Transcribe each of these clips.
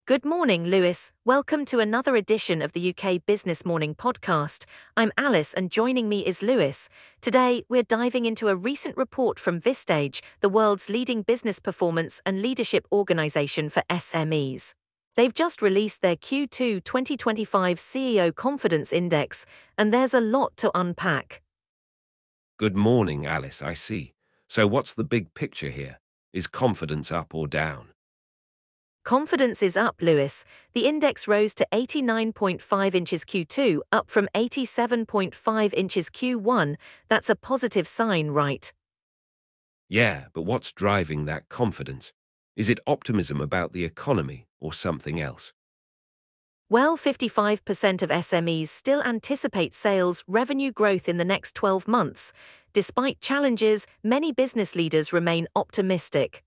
Good morning, Lewis. Welcome to another edition of the UK Business Morning podcast. I'm Alice and joining me is Lewis. Today, we're diving into a recent report from Vistage, the world's leading business performance and leadership organization for SMEs. They've just released their Q2 2025 CEO Confidence Index, and there's a lot to unpack. Good morning, Alice, I see. So what's the big picture here? Is confidence up or down? Confidence is up, Lewis. The index rose to 89.5 inches Q2, up from 87.5 inches Q1. That's a positive sign, right? Yeah, but what's driving that confidence? Is it optimism about the economy or something else? Well, 55% of SMEs still anticipate sales revenue growth in the next 12 months. Despite challenges, many business leaders remain optimistic.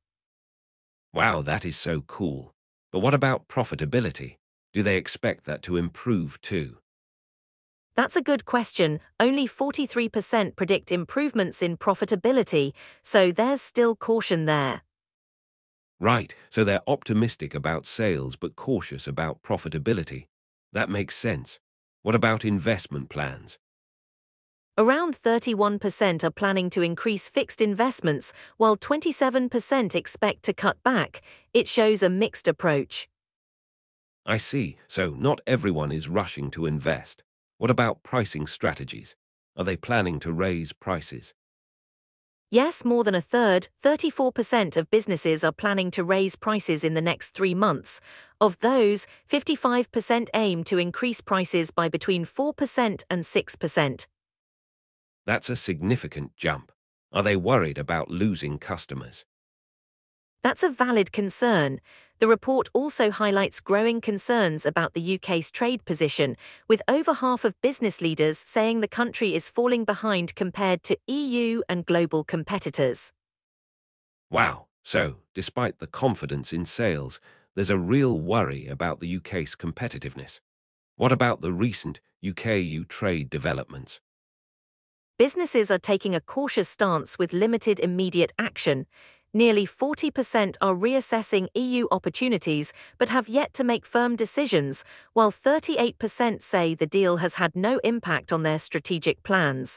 Wow, that is so cool. But what about profitability? Do they expect that to improve too? That's a good question. Only 43% predict improvements in profitability, so there's still caution there. Right, so they're optimistic about sales but cautious about profitability. That makes sense. What about investment plans? Around 31% are planning to increase fixed investments, while 27% expect to cut back. It shows a mixed approach. I see. So not everyone is rushing to invest. What about pricing strategies? Are they planning to raise prices? Yes, more than a third, 34% of businesses are planning to raise prices in the next 3 months. Of those, 55% aim to increase prices by between 4% and 6%. That's a significant jump. Are they worried about losing customers? That's a valid concern. The report also highlights growing concerns about the UK's trade position, with over half of business leaders saying the country is falling behind compared to EU and global competitors. Wow. So, despite the confidence in sales, there's a real worry about the UK's competitiveness. What about the recent UK-EU trade developments? Businesses are taking a cautious stance with limited immediate action. Nearly 40% are reassessing EU opportunities but have yet to make firm decisions, while 38% say the deal has had no impact on their strategic plans.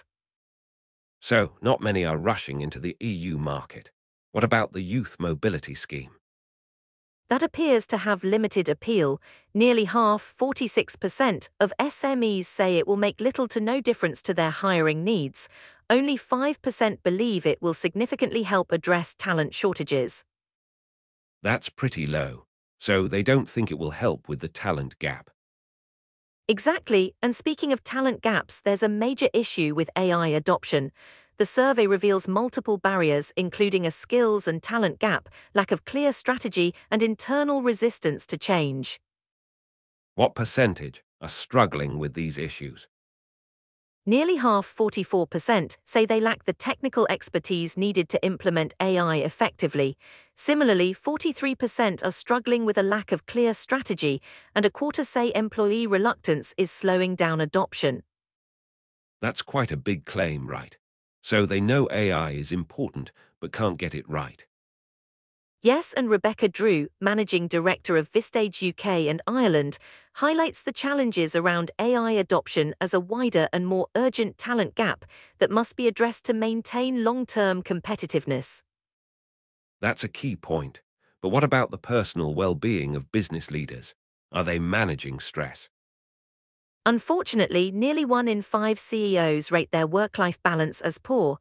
So, not many are rushing into the EU market. What about the youth mobility scheme? That appears to have limited appeal. Nearly half, 46%, of SMEs say it will make little to no difference to their hiring needs. Only 5% believe it will significantly help address talent shortages. That's pretty low. So they don't think it will help with the talent gap. Exactly, and speaking of talent gaps, there's a major issue with AI adoption. The survey reveals multiple barriers, including a skills and talent gap, lack of clear strategy, and internal resistance to change. What percentage are struggling with these issues? Nearly half, 44%, say they lack the technical expertise needed to implement AI effectively. Similarly, 43% are struggling with a lack of clear strategy, and a quarter say employee reluctance is slowing down adoption. That's quite a big claim, right? So they know AI is important, but can't get it right. Yes, and Rebecca Drew, Managing Director of Vistage UK and Ireland, highlights the challenges around AI adoption as a wider and more urgent talent gap that must be addressed to maintain long-term competitiveness. That's a key point. But what about the personal well-being of business leaders? Are they managing stress? Unfortunately, nearly 1 in 5 CEOs rate their work-life balance as poor.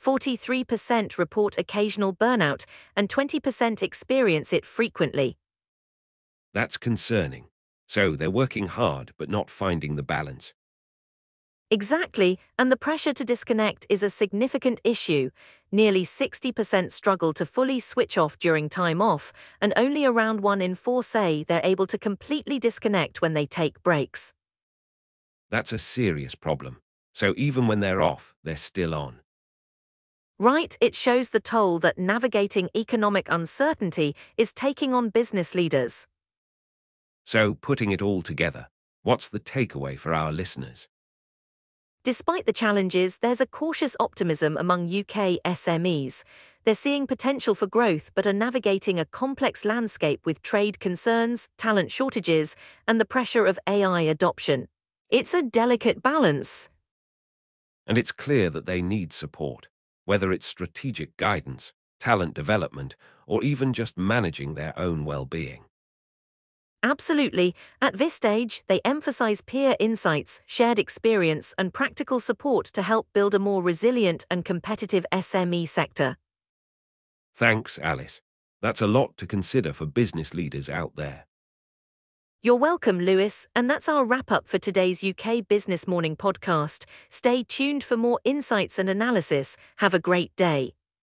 43% report occasional burnout, and 20% experience it frequently. That's concerning. So they're working hard, but not finding the balance. Exactly, and the pressure to disconnect is a significant issue. Nearly 60% struggle to fully switch off during time off, and only around 1 in 4 say they're able to completely disconnect when they take breaks. That's a serious problem. So even when they're off, they're still on. Right, it shows the toll that navigating economic uncertainty is taking on business leaders. So putting it all together, what's the takeaway for our listeners? Despite the challenges, there's a cautious optimism among UK SMEs. They're seeing potential for growth but are navigating a complex landscape with trade concerns, talent shortages, and the pressure of AI adoption. It's a delicate balance. And it's clear that they need support, whether it's strategic guidance, talent development, or even just managing their own well-being. Absolutely. At this stage, they emphasize peer insights, shared experience, and practical support to help build a more resilient and competitive SME sector. Thanks, Alice. That's a lot to consider for business leaders out there. You're welcome, Lewis, and that's our wrap up for today's UK Business Morning podcast. Stay tuned for more insights and analysis. Have a great day.